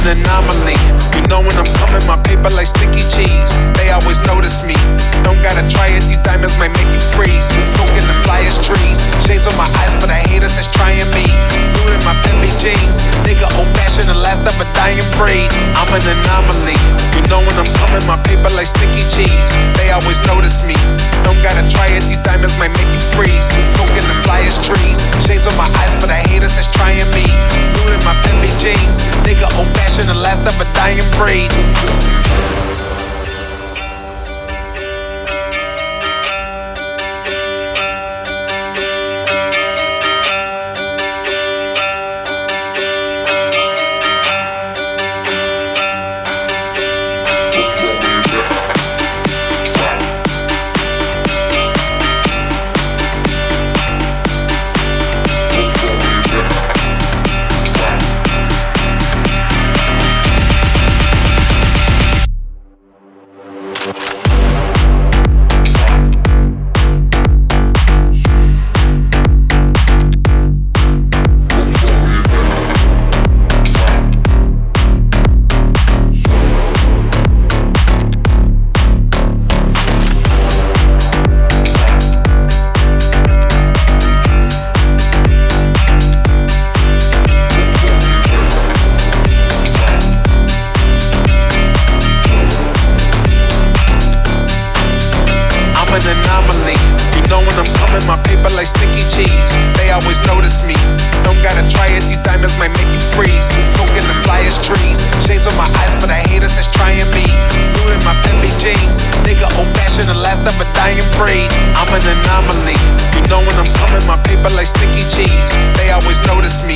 an anomaly. You know when I'm coming, my paper like sticky cheese. They always notice me. Don't gotta try it, these diamonds might make you freeze. Smoking the flyest trees. Shades on my eyes for the haters that's trying me. Nude in my Pepe jeans. Nigga old fashioned, the last of a dying breed. I'm an anomaly. You know when I'm coming, my paper like sticky cheese. They always notice me. Don't gotta try it, these diamonds might make you freeze. Smoking the flyest trees. Shades on my eyes for the haters that's trying me. Nude in my Pepe jeans. Nigga old fashioned, the last of a dying breed. An anomaly. You know when I'm coming, my paper like sticky cheese. They always notice me. Don't gotta try it, these diamonds might make you freeze. Smoking the flyest trees. Shades on my eyes for the haters that's trying me. Nude in my Pepe jeans. Nigga old fashioned, the last of a dying breed. I'm an anomaly. You know when I'm coming, my paper like sticky cheese. They always notice me.